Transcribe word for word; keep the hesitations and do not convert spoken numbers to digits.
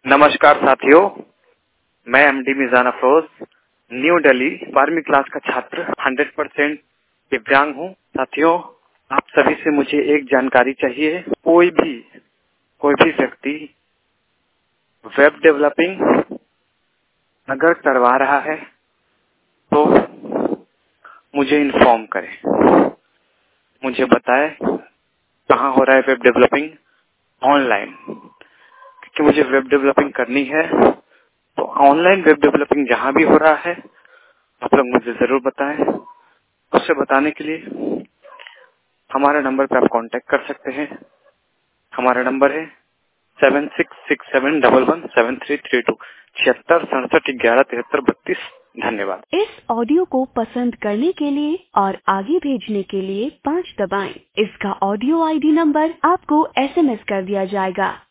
नमस्कार साथियों, मैं एमडी मिजान अफरोज, न्यू दिल्ली बारहवीं क्लास का छात्र, हंड्रेड परसेंट दिव्यांग हूँ। साथियों, आप सभी से मुझे एक जानकारी चाहिए। कोई भी कोई भी व्यक्ति वेब डेवलपिंग अगर करवा रहा है तो मुझे इन्फॉर्म करे, मुझे बताए कहाँ हो रहा है वेब डेवलपिंग ऑनलाइन, क्योंकि मुझे वेब डेवलपिंग करनी है। तो ऑनलाइन वेब डेवलपिंग जहाँ भी हो रहा है आप लोग मुझे जरूर बताएं। उससे बताने के लिए हमारे नंबर पे आप कांटेक्ट कर सकते हैं। हमारा नंबर है seven six six seven double one seven three three two छिहत्तर सड़सठ ग्यारह तिहत्तर बत्तीस। धन्यवाद। इस ऑडियो को पसंद करने के लिए और आगे भेजने के लिए पाँच दबाएं। इसका ऑडियो आईडी नंबर आपको एसएमएस कर दिया जाएगा।